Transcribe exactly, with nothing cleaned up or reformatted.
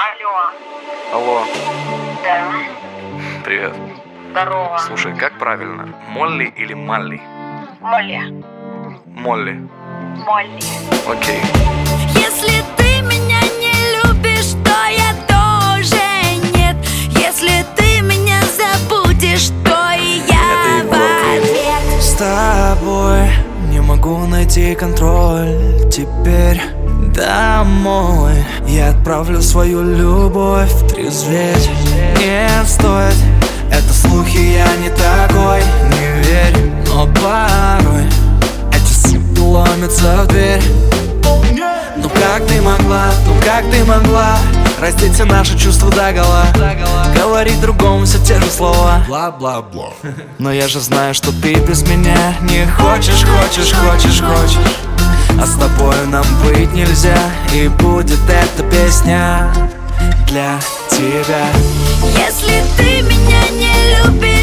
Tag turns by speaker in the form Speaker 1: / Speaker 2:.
Speaker 1: Алло.
Speaker 2: Алло,
Speaker 1: Да.
Speaker 2: привет.
Speaker 1: Здорово.
Speaker 2: Слушай, как правильно? Молли или Малли?
Speaker 1: Молли.
Speaker 2: Молли.
Speaker 1: Молли.
Speaker 2: Окей.
Speaker 3: Если ты меня не любишь, то я тоже нет. Если ты меня забудешь, то и я в ответ.
Speaker 4: С тобой не могу найти контроль. Теперь домой я отправлю свою любовь трезветь. Не стоит, это слухи, я не такой. Не верь, но порой эти суки ломятся в дверь. Ну как ты могла, ну как ты могла раздеть все наши чувства догола, говорить другому все те же слова, бла-бла-бла. Но я же знаю, что ты без меня не хочешь, хочешь, хочешь, хочешь. А с тобою нам быть нельзя, и будет эта песня для тебя.
Speaker 3: Если ты меня не любишь,